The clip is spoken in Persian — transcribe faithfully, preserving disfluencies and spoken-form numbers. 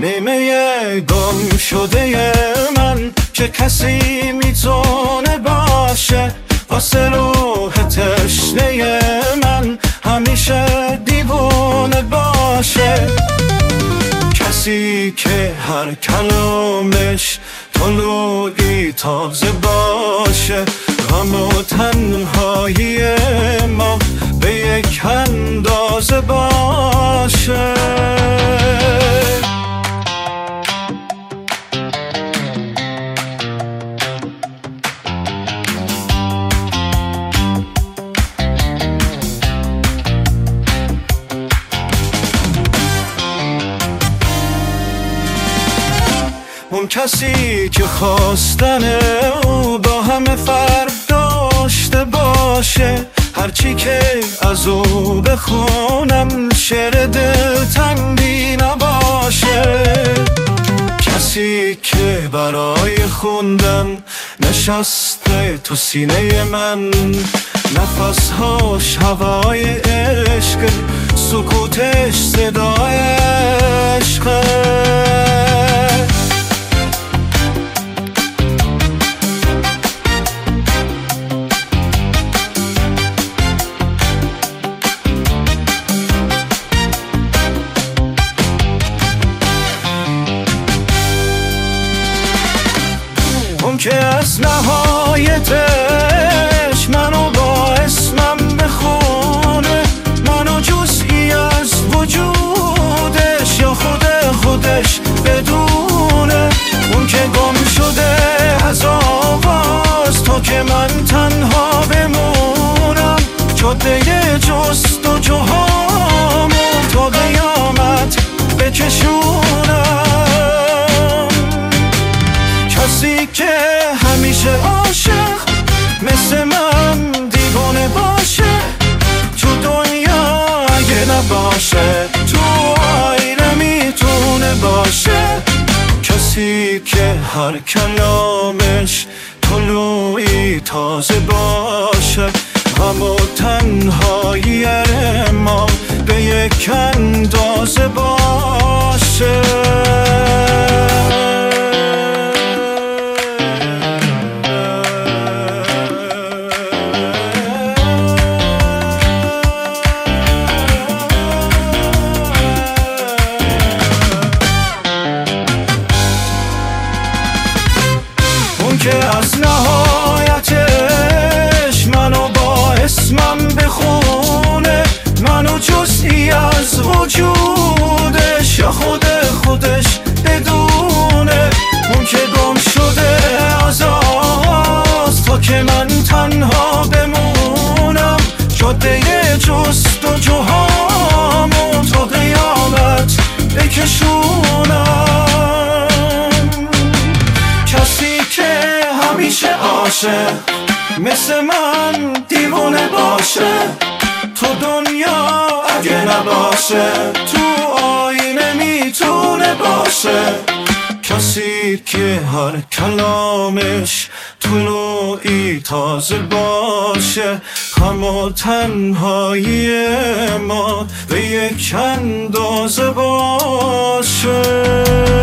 نیمه گم شده من که کسی میتونه باشه واسه روح تشنه من همیشه دیوونه باشه، کسی که هر کلامش طلوعی تازه باشه، غم و تنهایی ما به یک اندازه باشه. اون کسی که خواستن او با همه فرق داشته باشه، هرچی که از او بخونم شعر دلتنگی نباشه، کسی که برای خوندن نشسته تو سینه من، نفسهاش هوای عشق، سکوتش صدای عشقه. اون که از نهایتش منو با اسمم بخونه، منو جزئی از وجودش یا خود خودش بدونه، اون که گم شده از آواز تا که من تنها بمونم، جاده جستجوهامو تا قیامت بکشونم، کسی که همیشه عاشق مثل من دیوانه باشه، تو دنیا اگه نباشه تو آینه میتونه باشه، کسی که هر کلامش طلوعی تازه باشه، غم و تنهایی ما به یک اندازه باشه. که از نهایتش منو با اسمم بخونه، منو جزئی از وجودش یا خود خودش بدونه، اون که گم شده از آواز تا که من تنها بمونم، جاده جستجوهامو تا قیامت بکشونم، کسی که همیشه عاشق مثل من دیوانه باشه، تو دنیا اگه نباشه تو آینه میتونه باشه، کسی که هر کلامش طلوعی تازه باشه، غم و تنهایی ما به یک اندازه باشه.